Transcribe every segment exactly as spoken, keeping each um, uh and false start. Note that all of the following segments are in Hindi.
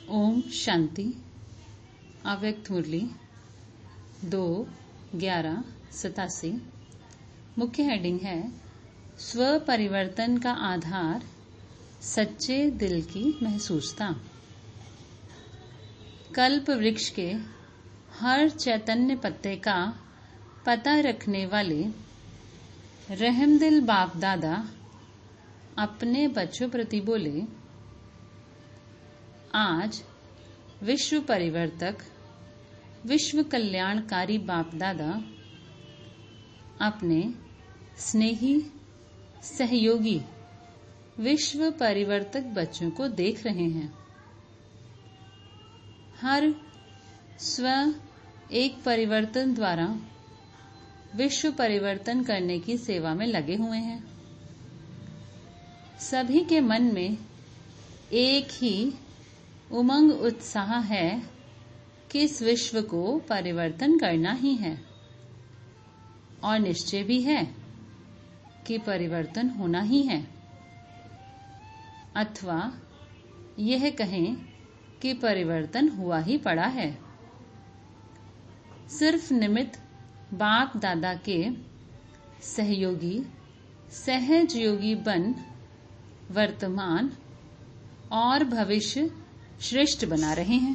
ओम शांति। अव्यक्त मुरली दो ग्यारह सतासी। मुख्य हेडिंग है स्व परिवर्तन का आधार सच्चे दिल की महसूसता। कल्प वृक्ष के हर चैतन्य पत्ते का पता रखने वाले रहमदिल बाप दादा अपने बच्चों प्रति बोले, आज विश्व परिवर्तक विश्व कल्याणकारी बाप दादा अपने स्नेही सहयोगी विश्व परिवर्तक बच्चों को देख रहे हैं। हर स्व एक परिवर्तन द्वारा विश्व परिवर्तन करने की सेवा में लगे हुए हैं। सभी के मन में एक ही उमंग उत्साह है कि इस विश्व को परिवर्तन करना ही है और निश्चय भी है कि परिवर्तन होना ही है, अथवा यह कहें कि परिवर्तन हुआ ही पड़ा है। सिर्फ निमित्त बाप दादा के सहयोगी सहज योगी बन वर्तमान और भविष्य श्रेष्ठ बना रहे हैं।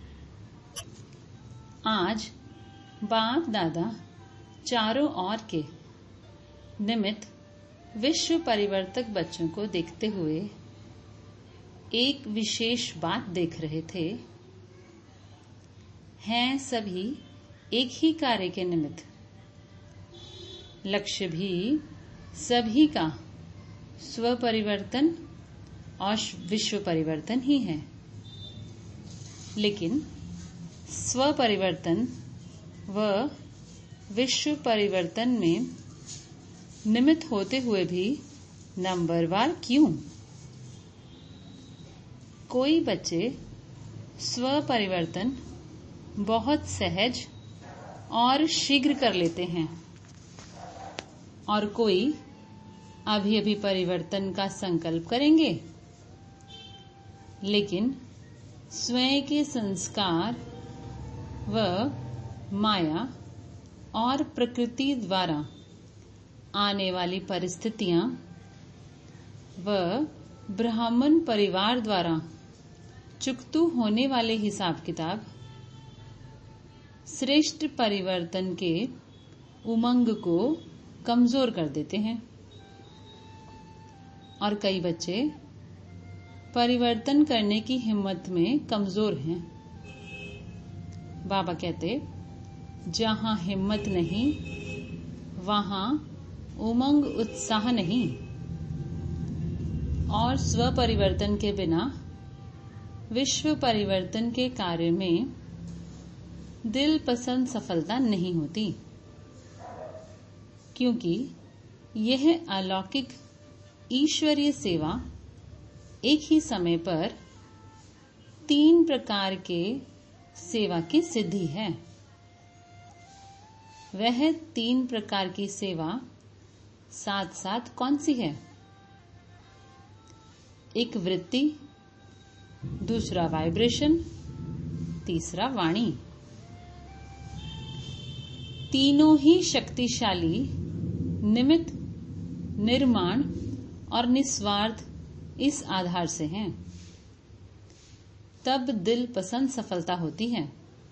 आज बाप दादा चारों ओर के निमित्त विश्व परिवर्तक बच्चों को देखते हुए एक विशेष बात देख रहे थे। हैं सभी एक ही कार्य के निमित्त, लक्ष्य भी सभी का स्व परिवर्तन और विश्व परिवर्तन ही है। लेकिन स्व परिवर्तन व विश्व परिवर्तन में निमित्त होते हुए भी नंबरवार क्यों? कोई बच्चे स्व परिवर्तन बहुत सहज और शीघ्र कर लेते हैं और कोई अभी अभी परिवर्तन का संकल्प करेंगे, लेकिन स्वयं के संस्कार व माया और प्रकृति द्वारा आने वाली परिस्थितियां व ब्राह्मण परिवार द्वारा चुकतू होने वाले हिसाब किताब श्रेष्ठ परिवर्तन के उमंग को कमजोर कर देते हैं और कई बच्चे परिवर्तन करने की हिम्मत में कमजोर हैं। बाबा कहते, जहां हिम्मत नहीं वहां उमंग उत्साह नहीं, और स्व परिवर्तन के बिना विश्व परिवर्तन के कार्य में दिल पसंद सफलता नहीं होती, क्योंकि यह अलौकिक ईश्वरीय सेवा एक ही समय पर तीन प्रकार के सेवा की सिद्धि है। वह तीन प्रकार की सेवा साथ साथ कौन सी है? एक वृत्ति, दूसरा वाइब्रेशन, तीसरा वाणी। तीनों ही शक्तिशाली निमित्त, निर्माण और निस्वार्थ इस आधार से हैं। तब दिल पसंद सफलता होती है,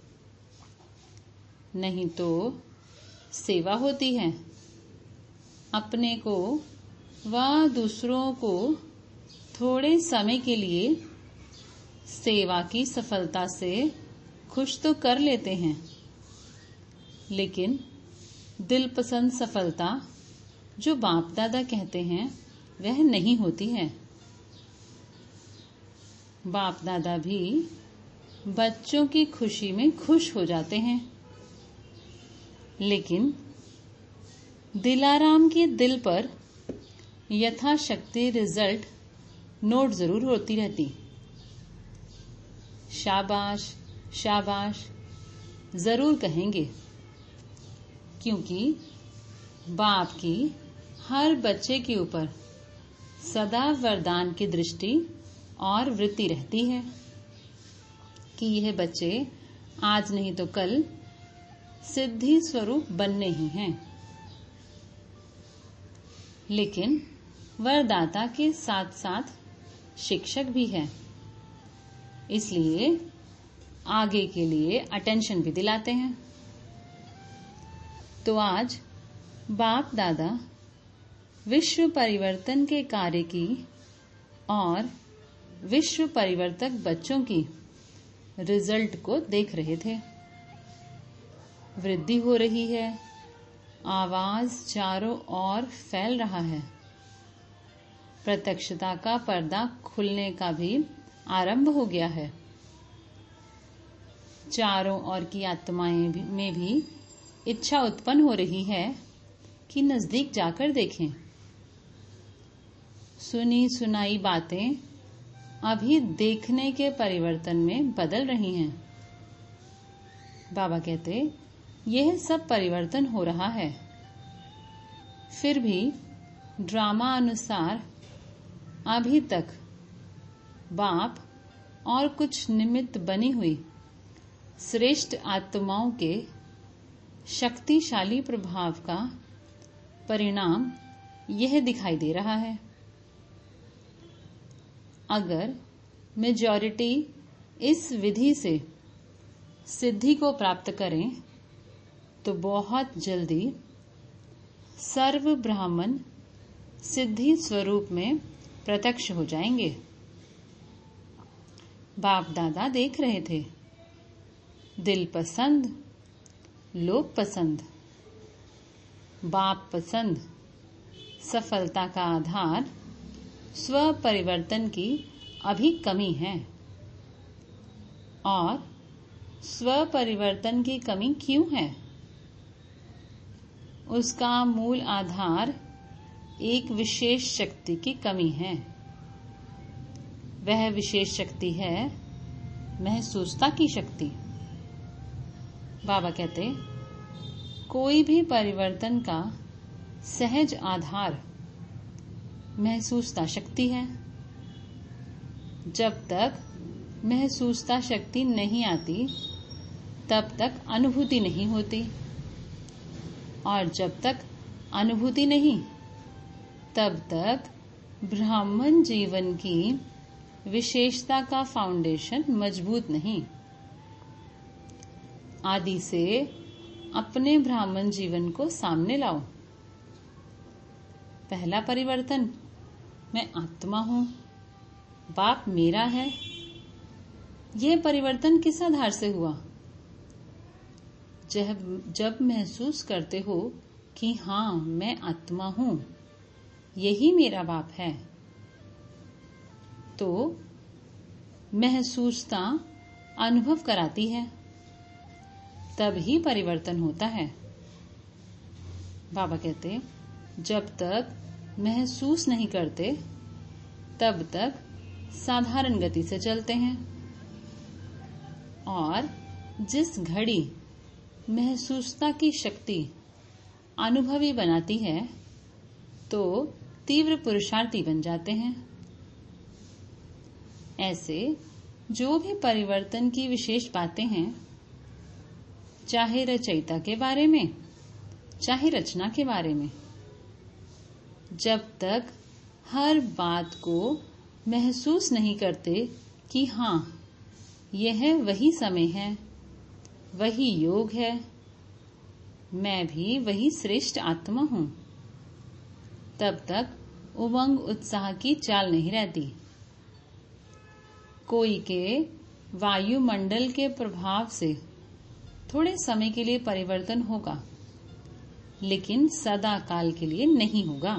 नहीं तो सेवा होती है। अपने को व दूसरों को थोड़े समय के लिए सेवा की सफलता से खुश तो कर लेते हैं, लेकिन दिल पसंद सफलता जो बाप दादा कहते हैं वह नहीं होती है। बाप दादा भी बच्चों की खुशी में खुश हो जाते हैं, लेकिन दिलाराम के दिल पर यथाशक्ति रिजल्ट नोट जरूर होती रहती। शाबाश शाबाश जरूर कहेंगे, क्योंकि बाप की हर बच्चे के ऊपर सदा वरदान की दृष्टि और वृत्ति रहती है। कि यह बच्चे आज नहीं तो कल सिद्धि स्वरूप बनने ही हैं। लेकिन वरदाता के साथ साथ शिक्षक भी है, इसलिए आगे के लिए अटेंशन भी दिलाते हैं। तो आज बाप दादा विश्व परिवर्तन के कार्य की और विश्व परिवर्तक बच्चों की रिजल्ट को देख रहे थे। वृद्धि हो रही है, आवाज चारों ओर फैल रहा है, प्रत्यक्षता का पर्दा खुलने का भी आरंभ हो गया है। चारों ओर की आत्माएं भी, में भी इच्छा उत्पन्न हो रही है कि नजदीक जाकर देखें। सुनी सुनाई बातें अभी देखने के परिवर्तन में बदल रही हैं। बाबा कहते यह सब परिवर्तन हो रहा है, फिर भी ड्रामा अनुसार अभी तक बाप और कुछ निमित्त बनी हुई श्रेष्ठ आत्माओं के शक्तिशाली प्रभाव का परिणाम यह दिखाई दे रहा है। अगर मेजॉरिटी इस विधि से सिद्धि को प्राप्त करें तो बहुत जल्दी सर्व ब्राह्मण सिद्धि स्वरूप में प्रत्यक्ष हो जाएंगे। बाप दादा देख रहे थे, दिल पसंद, लोग पसंद, बाप पसंद सफलता का आधार स्व परिवर्तन की अभी कमी है। और स्व परिवर्तन की कमी क्यों है? उसका मूल आधार एक विशेष शक्ति की कमी है। वह विशेष शक्ति है महसूसता की शक्ति। बाबा कहते कोई भी परिवर्तन का सहज आधार महसूसता शक्ति है। जब तक महसूसता शक्ति नहीं आती तब तक अनुभूति नहीं होती, और जब तक अनुभूति नहीं तब तक ब्राह्मण जीवन की विशेषता का फाउंडेशन मजबूत नहीं। आदि से अपने ब्राह्मण जीवन को सामने लाओ। पहला परिवर्तन, मैं आत्मा हूं, बाप मेरा है। यह परिवर्तन किस आधार से हुआ? जब जब महसूस करते हो कि हाँ मैं आत्मा हूं, यही मेरा बाप है, तो महसूसता अनुभव कराती है, तब ही परिवर्तन होता है। बाबा कहते जब तक महसूस नहीं करते तब तक साधारण गति से चलते हैं, और जिस घड़ी महसूसता की शक्ति अनुभवी बनाती है तो तीव्र पुरुषार्थी बन जाते हैं। ऐसे जो भी परिवर्तन की विशेष बातें हैं, चाहे रचयिता के बारे में चाहे रचना के बारे में, जब तक हर बात को महसूस नहीं करते कि हाँ यह वही समय है, वही योग है, मैं भी वही श्रेष्ठ आत्मा हूं, तब तक उमंग उत्साह की चाल नहीं रहती। कोई के वायुमंडल के प्रभाव से थोड़े समय के लिए परिवर्तन होगा, लेकिन सदा काल के लिए नहीं होगा।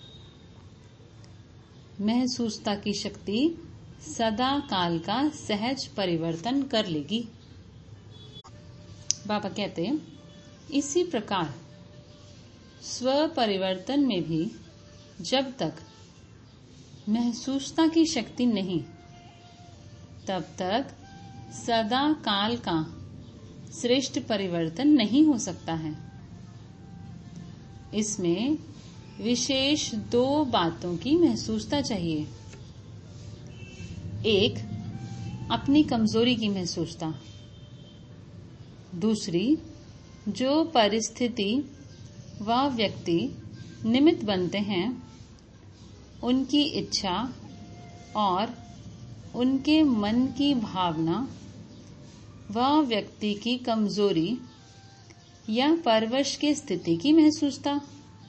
महसूसता की शक्ति सदा काल का सहज परिवर्तन कर लेगी। बाबा कहते इसी प्रकार स्व परिवर्तन में भी जब तक महसूसता की शक्ति नहीं, तब तक सदा काल का श्रेष्ठ परिवर्तन नहीं हो सकता है। इसमें विशेष दो बातों की महसूसता चाहिए। एक, अपनी कमजोरी की महसूसता। दूसरी, जो परिस्थिति व व्यक्ति निमित्त बनते हैं उनकी इच्छा और उनके मन की भावना व व्यक्ति की कमजोरी या परवश की स्थिति की महसूसता।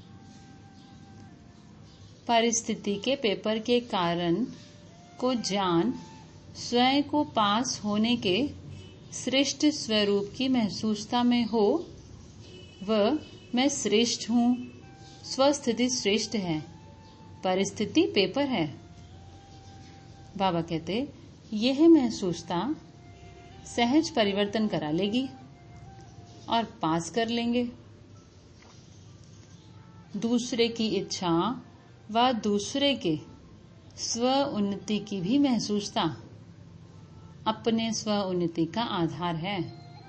परिस्थिति के पेपर के कारण को जान स्वयं को पास होने के श्रेष्ठ स्वरूप की महसूसता में हो, वह मैं श्रेष्ठ हूँ, स्वस्थिति श्रेष्ठ है, परिस्थिति पेपर है। बाबा कहते यह महसूसता सहज परिवर्तन करा लेगी और पास कर लेंगे। दूसरे की इच्छा व दूसरे के स्व उन्नति की भी महसूसता अपने स्व उन्नति का आधार है।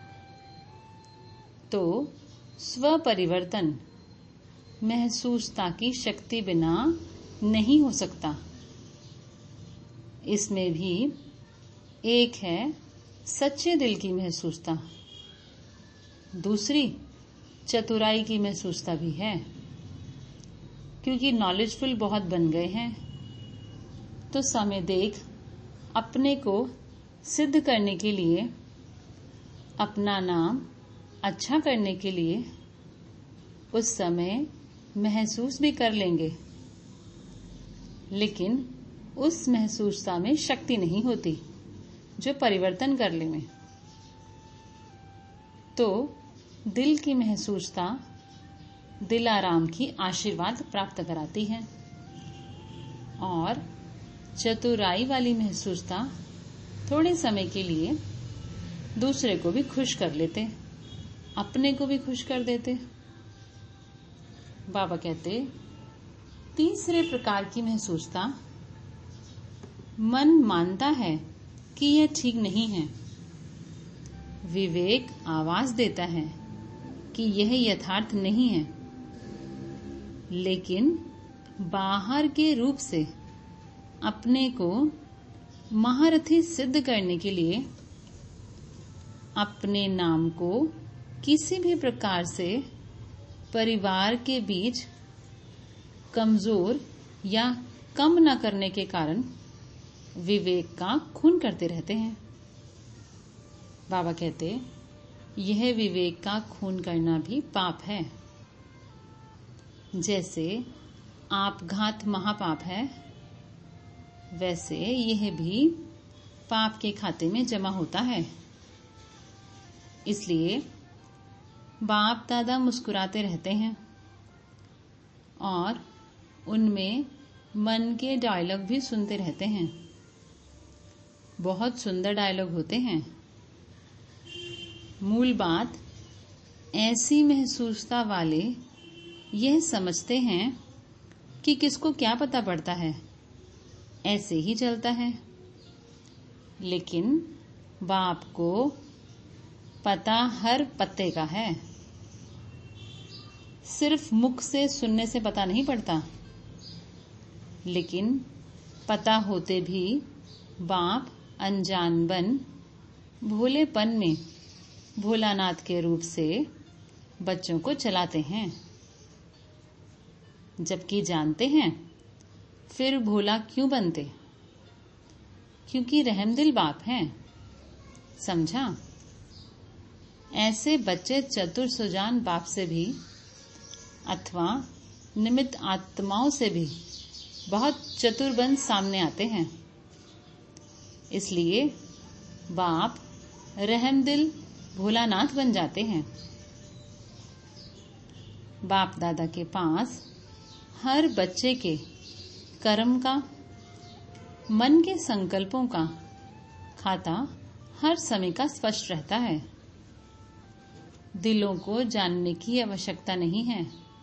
तो स्व परिवर्तन महसूसता की शक्ति बिना नहीं हो सकता। इसमें भी एक है सच्चे दिल की महसूसता, दूसरी चतुराई की महसूसता भी है। क्योंकि नॉलेजफुल बहुत बन गए हैं तो समय देख अपने को सिद्ध करने के लिए, अपना नाम अच्छा करने के लिए उस समय महसूस भी कर लेंगे, लेकिन उस महसूसता में शक्ति नहीं होती जो परिवर्तन कर ले में। तो दिल की महसूसता दिल आराम की आशीर्वाद प्राप्त कराती है और चतुराई वाली महसूसता थोड़े समय के लिए दूसरे को भी खुश कर लेते, अपने को भी खुश कर देते। बाबा कहते तीसरे प्रकार की महसूसता, मन मानता है कि यह ठीक नहीं है, विवेक आवाज देता है कि यह यथार्थ नहीं है, लेकिन बाहर के रूप से अपने को महारथी सिद्ध करने के लिए अपने नाम को किसी भी प्रकार से परिवार के बीच कमजोर या कम न करने के कारण विवेक का खून करते रहते हैं। बाबा कहते यह विवेक का खून करना भी पाप है। जैसे आपघात महापाप है, वैसे यह भी पाप के खाते में जमा होता है। इसलिए बाप दादा मुस्कुराते रहते हैं और उनमें मन के डायलॉग भी सुनते रहते हैं। बहुत सुंदर डायलॉग होते हैं। मूल बात ऐसी महसूसता वाले यह समझते हैं कि किसको क्या पता पड़ता है, ऐसे ही चलता है। लेकिन बाप को पता हर पत्ते का है, सिर्फ मुख से सुनने से पता नहीं पड़ता। लेकिन पता होते भी बाप अनजान बन भोलेपन में भोलानाथ के रूप से बच्चों को चलाते हैं, जबकि जानते हैं फिर भोला क्यों बनते, क्योंकि रहमदिल बाप हैं। समझा? ऐसे बच्चे चतुर सुजान बाप से भी अथवा निमित्त आत्माओं से भी बहुत चतुर बन सामने आते हैं। इसलिए बाप रहमदिल भोलानाथ बन जाते हैं। बाप दादा के पास हर बच्चे के कर्म का, मन के संकल्पों का खाता हर समय का स्पष्ट रहता है। दिलों को जानने की आवश्यकता नहीं है,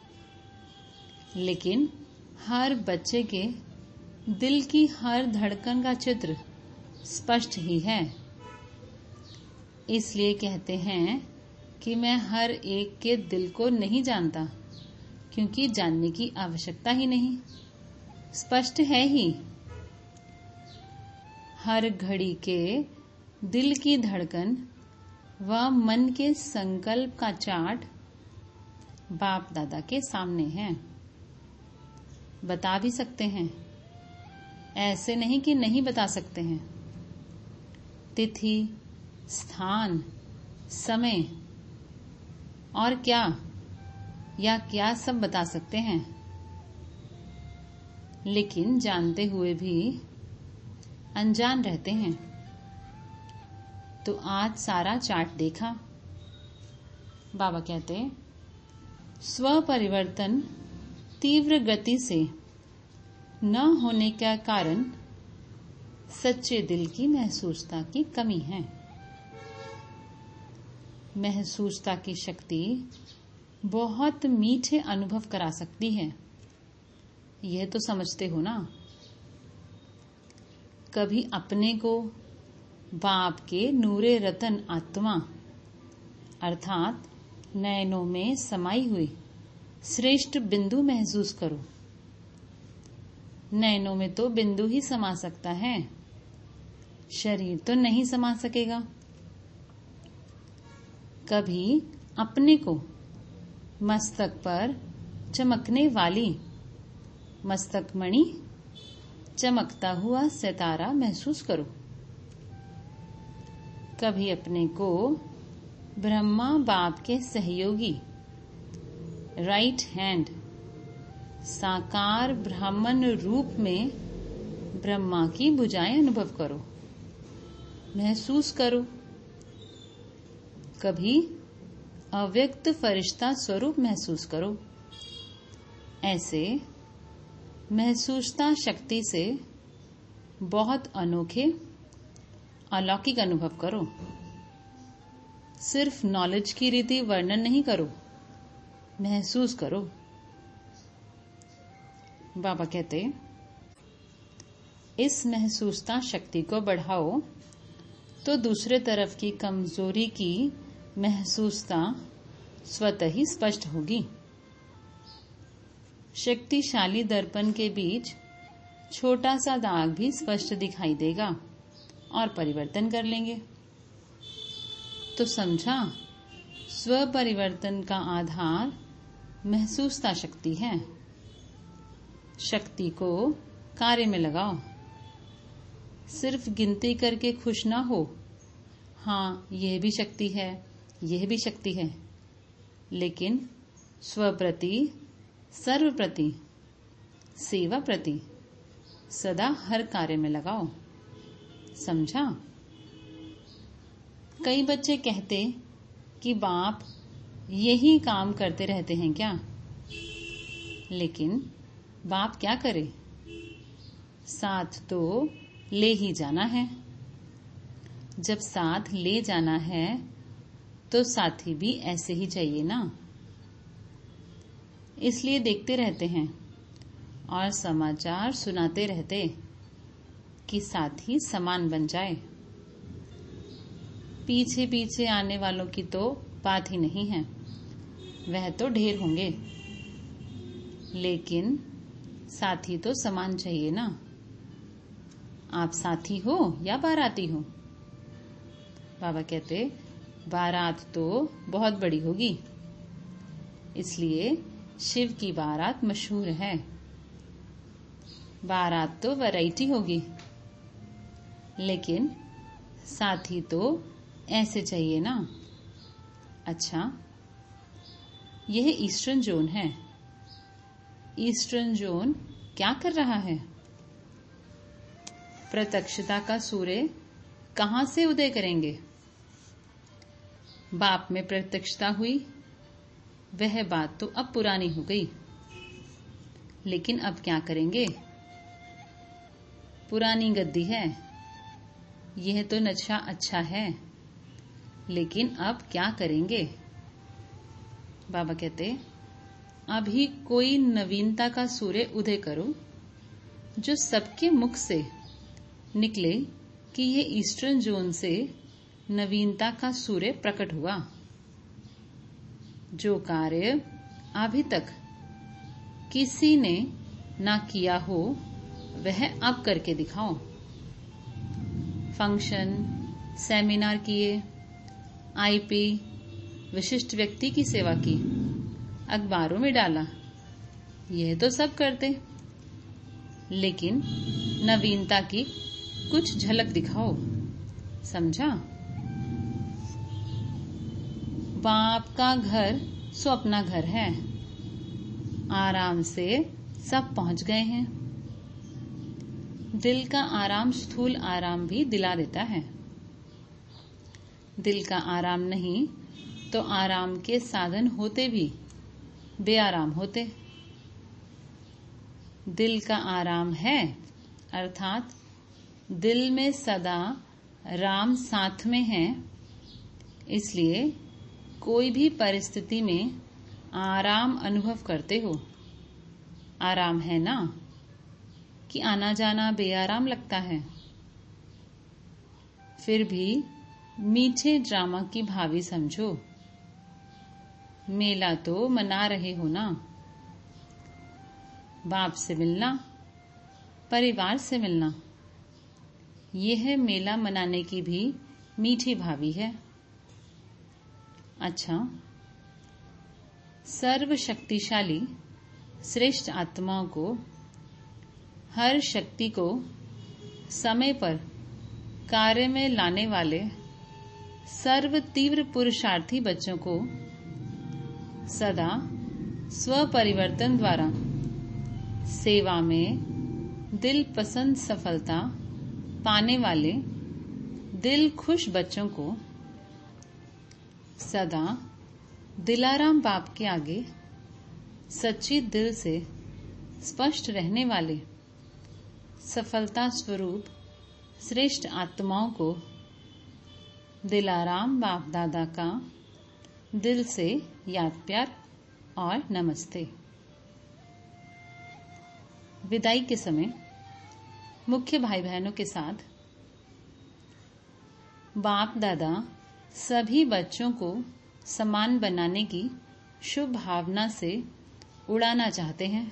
लेकिन हर बच्चे के दिल की हर धड़कन का चित्र स्पष्ट ही है। इसलिए कहते हैं कि मैं हर एक के दिल को नहीं जानता, क्योंकि जानने की आवश्यकता ही नहीं, स्पष्ट है ही। हर घड़ी के दिल की धड़कन व मन के संकल्प का चार्ट बाप दादा के सामने है। बता भी सकते हैं, ऐसे नहीं कि नहीं बता सकते हैं। तिथि, स्थान, समय और क्या या क्या सब बता सकते हैं, लेकिन जानते हुए भी अनजान रहते हैं। तो आज सारा चार्ट देखा। बाबा कहते, स्व परिवर्तन तीव्र गति से न होने का कारण सच्चे दिल की महसूसता की कमी है। महसूसता की शक्ति बहुत मीठे अनुभव करा सकती है, यह तो समझते हो ना। कभी अपने को बाप के नूरे रतन आत्मा अर्थात नयनों में समाई हुई श्रेष्ठ बिंदु महसूस करो। नयनों में तो बिंदु ही समा सकता है, शरीर तो नहीं समा सकेगा। कभी अपने को मस्तक पर चमकने वाली मस्तक मणि चमकता हुआ सितारा महसूस करो। कभी अपने को ब्रह्मा बाप के सहयोगी राइट हैंड साकार ब्राह्मण रूप में ब्रह्मा की भुजाएं अनुभव करो, महसूस करो। कभी अव्यक्त फरिश्ता स्वरूप महसूस करो। ऐसे महसूसता शक्ति से बहुत अनोखे अलौकिक अनुभव करो। सिर्फ नॉलेज की रीति वर्णन नहीं करो, महसूस करो। बाबा कहते, इस महसूसता शक्ति को बढ़ाओ तो दूसरे तरफ की कमजोरी की महसूसता स्वतः ही स्पष्ट होगी। शक्तिशाली दर्पण के बीच छोटा सा दाग भी स्पष्ट दिखाई देगा और परिवर्तन कर लेंगे। तो समझा, स्व परिवर्तन का आधार महसूसता शक्ति है। शक्ति को कार्य में लगाओ। सिर्फ गिनती करके खुश ना हो, हाँ यह भी शक्ति है, यह भी शक्ति है, लेकिन स्व प्रति, सर्व प्रति, सेवा प्रति सदा हर कार्य में लगाओ। समझा? कई बच्चे कहते कि बाप यही काम करते रहते हैं क्या? लेकिन बाप क्या करे? साथ तो ले ही जाना है। जब साथ ले जाना है तो साथी भी ऐसे ही चाहिए ना। इसलिए देखते रहते हैं और समाचार सुनाते रहते कि साथी समान बन जाए। पीछे पीछे आने वालों की तो बात ही नहीं है, वह तो ढेर होंगे, लेकिन साथी तो समान चाहिए ना। आप साथी हो या बाराती हो? बाबा कहते, बारात तो बहुत बड़ी होगी, इसलिए शिव की बारात मशहूर है। बारात तो वैरायटी होगी, लेकिन साथी तो ऐसे चाहिए ना। अच्छा, यह ईस्टर्न जोन है। ईस्टर्न जोन क्या कर रहा है? प्रत्यक्षता का सूर्य कहां से उदय करेंगे? बाप में प्रत्यक्षता हुई, वह बात तो अब पुरानी हो गई, लेकिन अब क्या करेंगे? पुरानी गद्दी है, यह तो नक्शा अच्छा है, लेकिन अब क्या करेंगे? बाबा कहते, अभी कोई नवीनता का सूर्य उदय करो जो सबके मुख से निकले कि ये ईस्टर्न जोन से नवीनता का सूर्य प्रकट हुआ। जो कार्य अभी तक किसी ने ना किया हो, वह अब करके दिखाओ। फंक्शन, सेमिनार किए, आईपी, विशिष्ट व्यक्ति की सेवा की, अखबारों में डाला। यह तो सब करते, लेकिन नवीनता की कुछ झलक दिखाओ। समझा? बाप का घर सो अपना घर है। आराम से सब पहुंच गए हैं। दिल का आराम स्थूल आराम भी दिला देता है। दिल का आराम नहीं तो आराम के साधन होते भी बेआराम होते। दिल का आराम है, अर्थात दिल में सदा राम साथ में है, इसलिए कोई भी परिस्थिति में आराम अनुभव करते हो। आराम है ना कि आना जाना बेआराम लगता है। फिर भी मीठे ड्रामा की भावी समझो। मेला तो मना रहे हो ना। बाप से मिलना, परिवार से मिलना, यह मेला मनाने की भी मीठी भावी है। अच्छा, सर्वशक्तिशाली श्रेष्ठ आत्माओं को, हर शक्ति को समय पर कार्य में लाने वाले सर्व तीव्र पुरुषार्थी बच्चों को सदा स्वपरिवर्तन द्वारा सेवा में दिल पसंद सफलता पाने वाले दिल खुश बच्चों को सदा दिलाराम बाप के आगे सच्ची दिल से स्पष्ट रहने वाले सफलता स्वरूप श्रेष्ठ आत्माओं को दिलाराम बाप दादा का दिल से याद प्यार और नमस्ते। विदाई के समय मुख्य भाई बहनों के साथ बाप दादा सभी बच्चों को समान बनाने की शुभ भावना से उड़ाना चाहते हैं।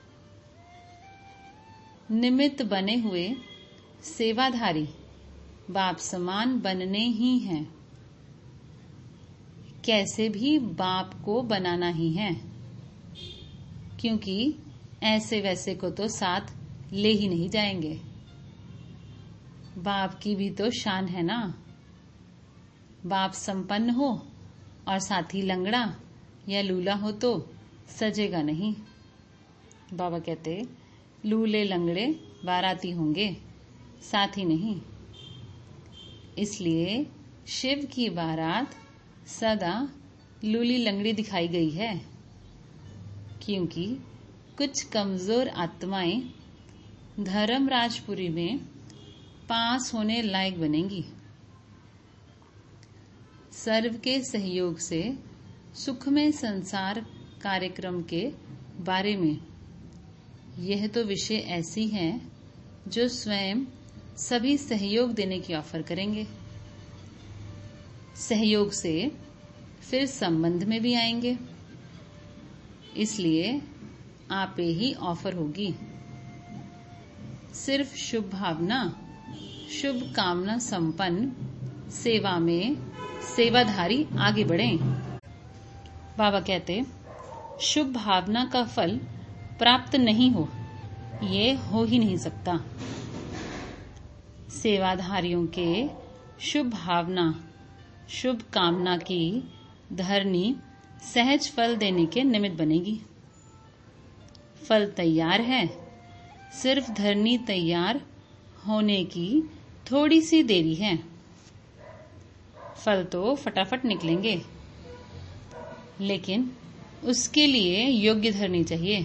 निमित्त बने हुए सेवाधारी बाप समान बनने ही हैं। कैसे भी बाप को बनाना ही है, क्योंकि ऐसे वैसे को तो साथ ले ही नहीं जाएंगे। बाप की भी तो शान है ना। बाप संपन्न हो और साथी लंगड़ा या लूला हो तो सजेगा नहीं। बाबा कहते लूले लंगड़े बाराती होंगे, साथी नहीं। इसलिए शिव की बारात सदा लूली लंगड़ी दिखाई गई है, क्योंकि कुछ कमजोर आत्माएं धर्मराजपुरी में पास होने लायक बनेंगी। सर्व के सहयोग से सुखमय संसार कार्यक्रम के बारे में यह तो विषय ऐसी है जो स्वयं सभी सहयोग देने की ऑफर करेंगे। सहयोग से फिर संबंध में भी आएंगे, इसलिए आपे ही ऑफर होगी। सिर्फ शुभ भावना, शुभ कामना संपन्न सेवा में सेवाधारी आगे बढ़ें। बाबा कहते शुभ भावना का फल प्राप्त नहीं हो, ये हो ही नहीं सकता। सेवाधारियों के शुभ भावना, शुभ कामना की धरनी सहज फल देने के निमित्त बनेगी। फल तैयार है, सिर्फ धरनी तैयार होने की थोड़ी सी देरी है। फल तो फटाफट निकलेंगे, लेकिन उसके लिए योग्य धरनी चाहिए।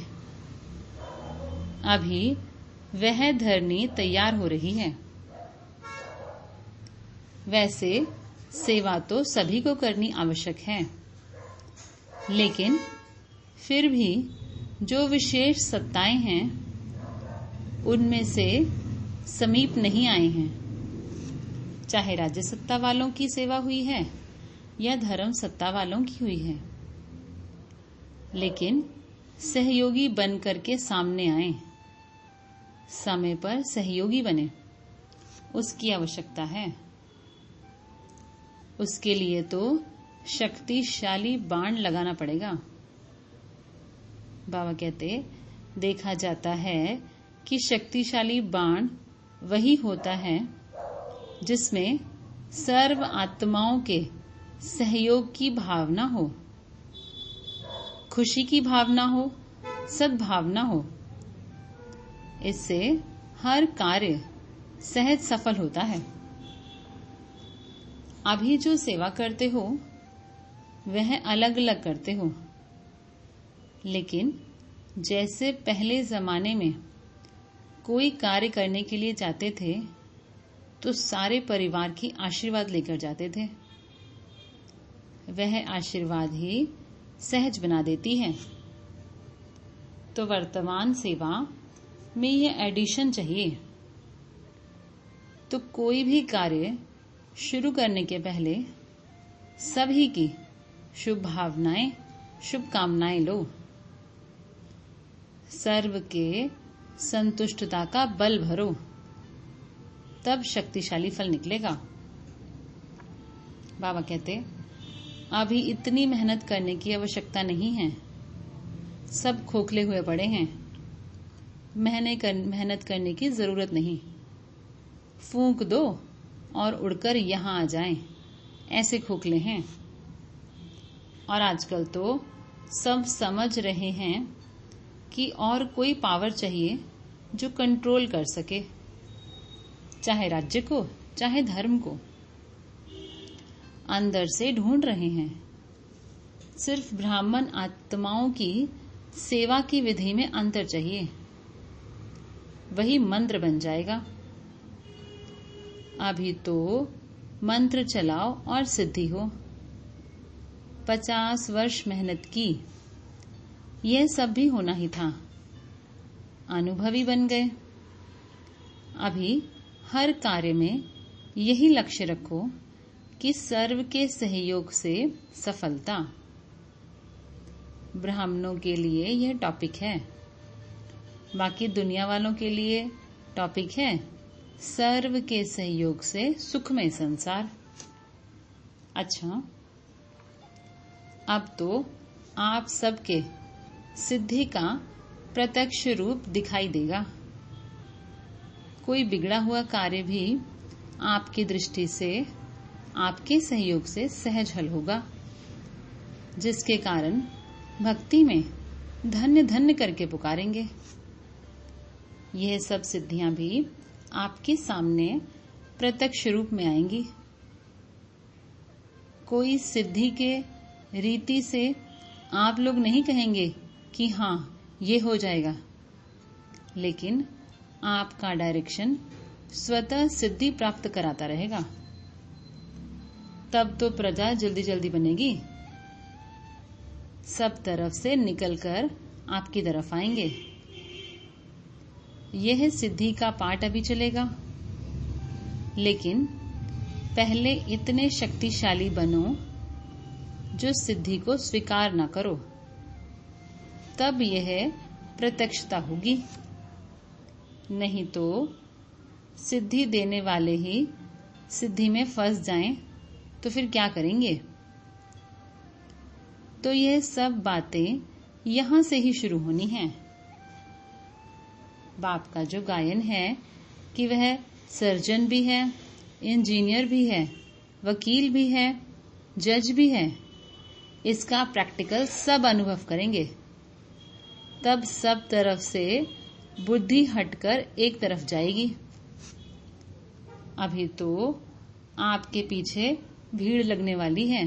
अभी वह धरनी तैयार हो रही है। वैसे सेवा तो सभी को करनी आवश्यक है, लेकिन फिर भी जो विशेष सत्ताएं हैं उनमें से समीप नहीं आए हैं। चाहे राज्य सत्ता वालों की सेवा हुई है या धर्म सत्ता वालों की हुई है, लेकिन सहयोगी बनकर के सामने आए, समय पर सहयोगी बने। उसकी आवश्यकता है। उसके लिए तो शक्तिशाली बाण लगाना पड़ेगा। बाबा कहते, देखा जाता है कि शक्तिशाली बाण वही होता है जिसमें सर्व आत्माओं के सहयोग की भावना हो, खुशी की भावना हो, सद्भावना हो। इससे हर कार्य सहज सफल होता है। अभी जो सेवा करते हो वह अलग अलग करते हो, लेकिन जैसे पहले जमाने में कोई कार्य करने के लिए जाते थे तो सारे परिवार की आशीर्वाद लेकर जाते थे। वह आशीर्वाद ही सहज बना देती है। तो वर्तमान सेवा में यह एडिशन चाहिए। तो कोई भी कार्य शुरू करने के पहले सभी की शुभ भावनाएं, शुभकामनाएं लो। सर्व के संतुष्टता का बल भरो, तब शक्तिशाली फल निकलेगा। बाबा कहते, अभी इतनी मेहनत करने की आवश्यकता नहीं है। सब खोखले हुए पड़े हैं। मेहनत करने की जरूरत नहीं। फूंक दो और उड़कर यहां आ जाएं, ऐसे खोखले हैं। और आजकल तो सब समझ रहे हैं कि और कोई पावर चाहिए जो कंट्रोल कर सके, चाहे राज्य को, चाहे धर्म को। अंदर से ढूंढ रहे हैं। सिर्फ ब्राह्मण आत्माओं की सेवा की विधि में अंतर चाहिए, वही मंत्र बन जाएगा। अभी तो मंत्र चलाओ और सिद्धि हो। पचास वर्ष मेहनत की, यह सब भी होना ही था। अनुभवी बन गए। अभी हर कार्य में यही लक्ष्य रखो कि सर्व के सहयोग से सफलता। ब्राह्मणों के लिए यह टॉपिक है। बाकी दुनिया वालों के लिए टॉपिक है सर्व के सहयोग से सुखमय संसार। अच्छा, अब तो आप सबके सिद्धि का प्रत्यक्ष रूप दिखाई देगा। कोई बिगड़ा हुआ कार्य भी आपकी दृष्टि से, आपके सहयोग से सहज हल होगा, जिसके कारण भक्ति में धन्य धन्य करके पुकारेंगे। यह सब सिद्धियां भी आपके सामने प्रत्यक्ष रूप में आएंगी। कोई सिद्धि के रीति से आप लोग नहीं कहेंगे कि हाँ ये हो जाएगा, लेकिन आपका डायरेक्शन स्वतः सिद्धि प्राप्त कराता रहेगा। तब तो प्रजा जल्दी जल्दी बनेगी। सब तरफ से निकलकर आपकी तरफ आएंगे। यह सिद्धि का पाठ अभी चलेगा, लेकिन पहले इतने शक्तिशाली बनो जो सिद्धि को स्वीकार न करो, तब यह प्रत्यक्षता होगी। नहीं तो सिद्धि देने वाले ही सिद्धि में फंस जाएं तो फिर क्या करेंगे। तो यह सब बातें यहां से ही शुरू होनी हैं। बाप का जो गायन है कि वह सर्जन भी है, इंजीनियर भी है, वकील भी है, जज भी है, इसका प्रैक्टिकल सब अनुभव करेंगे। तब सब तरफ से बुद्धि हटकर एक तरफ जाएगी। अभी तो आपके पीछे भीड़ लगने वाली है।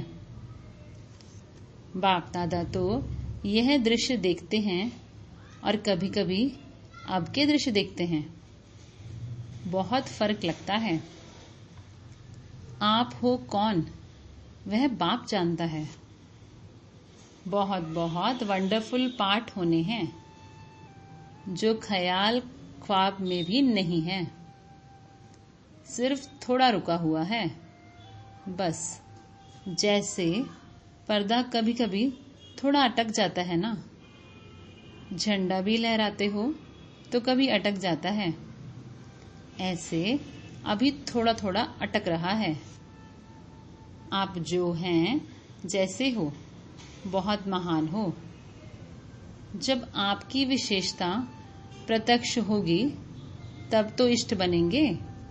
बाप दादा तो यह दृश्य देखते हैं और कभी कभी अब के दृश्य देखते हैं। बहुत फर्क लगता है। आप हो कौन, वह बाप जानता है। बहुत बहुत वंडरफुल पाठ होने हैं जो ख्याल ख्वाब में भी नहीं है। सिर्फ थोड़ा रुका हुआ है बस। जैसे पर्दा कभी कभी थोड़ा अटक जाता है ना, झंडा भी लहराते हो तो कभी अटक जाता है। ऐसे अभी थोड़ा थोड़ा अटक रहा है। आप जो हैं जैसे हो बहुत महान हो। जब आपकी विशेषता प्रत्यक्ष होगी तब तो इष्ट बनेंगे।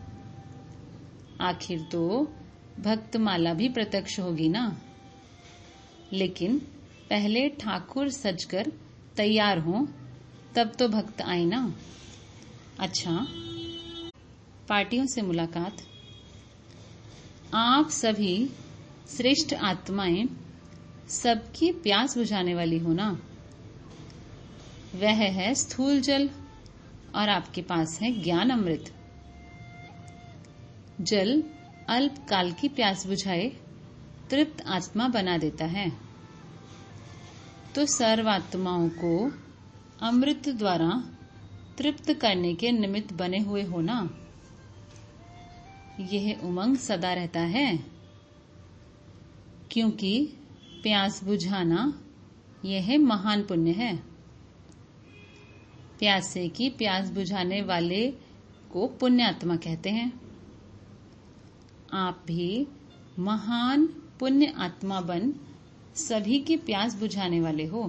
आखिर तो भक्तमाला भी प्रत्यक्ष होगी ना। लेकिन पहले ठाकुर सजकर तैयार हो तब तो भक्त आए ना। अच्छा, पार्टियों से मुलाकात। आप सभी श्रेष्ठ आत्माएं सबकी प्यास बुझाने वाली हो ना। वह है स्थूल जल और आपके पास है ज्ञान अमृत। जल अल्प काल की प्यास बुझाए तृप्त आत्मा बना देता है, तो सर्वात्माओं को अमृत द्वारा तृप्त करने के निमित्त बने हुए हो ना। यह उमंग सदा रहता है, क्योंकि प्यास बुझाना यह महान पुण्य है। प्यासे की प्यास बुझाने वाले को पुण्यात्मा कहते हैं। आप भी महान पुण्य आत्मा बन सभी की प्यास बुझाने वाले हो।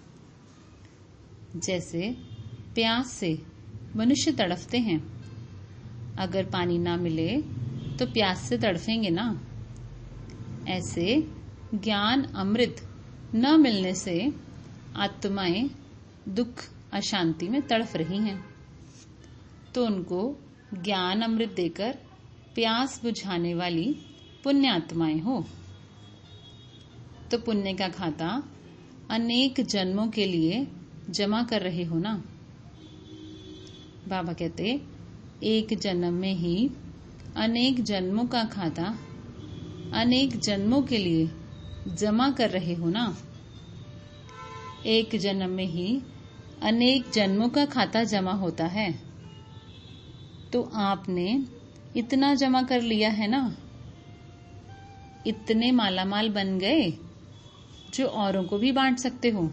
जैसे प्यास से मनुष्य तड़फते हैं, अगर पानी ना मिले तो प्यास से तड़फेंगे ना। ऐसे ज्ञान अमृत न मिलने से आत्माएं दुख अशांति में तड़फ रही हैं, तो उनको ज्ञान अमृत देकर प्यास बुझाने वाली पुण्य आत्माएं हो। तो पुण्य का खाता अनेक जन्मों के लिए जमा कर रहे हो ना। बाबा कहते एक जन्म में ही अनेक जन्मों का खाता अनेक जन्मों के लिए जमा कर रहे हो ना। एक जन्म में ही अनेक जन्मों का खाता जमा होता है, तो आपने इतना जमा कर लिया है ना। इतने मालामाल बन गए जो औरों को भी बांट सकते हो।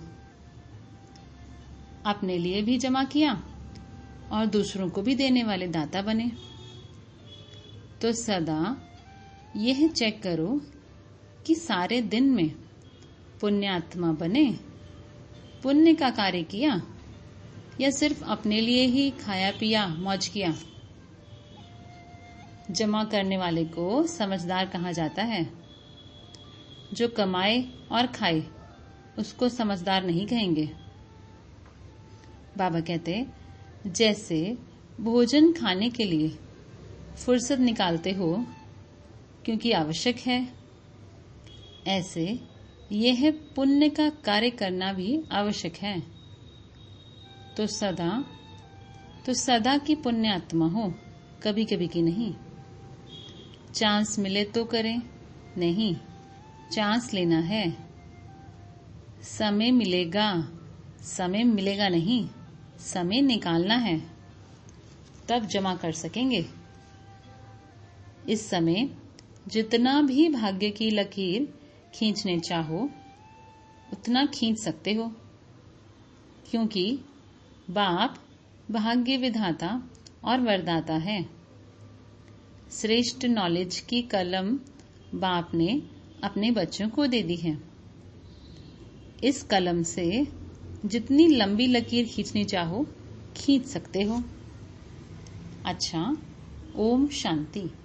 अपने लिए भी जमा किया और दूसरों को भी देने वाले दाता बने। तो सदा यह चेक करो कि सारे दिन में पुण्यात्मा बने, पुण्य का कार्य किया, या सिर्फ अपने लिए ही खाया पिया मौज किया। जमा करने वाले को समझदार कहा जाता है। जो कमाए और खाए उसको समझदार नहीं कहेंगे। बाबा कहते जैसे भोजन खाने के लिए फुर्सत निकालते हो क्योंकि आवश्यक है, ऐसे यह पुण्य का कार्य करना भी आवश्यक है। तो सदा तो सदा की पुण्य आत्मा हो, कभी कभी की नहीं। चांस मिले तो करें, नहीं चांस लेना है। समय मिलेगा, समय मिलेगा नहीं, समय निकालना है, तब जमा कर सकेंगे। इस समय जितना भी भाग्य की लकीर खींचने चाहो उतना खींच सकते हो, क्योंकि बाप भाग्य विधाता और वरदाता है। श्रेष्ठ नॉलेज की कलम बाप ने अपने बच्चों को दे दी है। इस कलम से जितनी लंबी लकीर खींचनी चाहो खींच सकते हो। अच्छा, ओम शांति।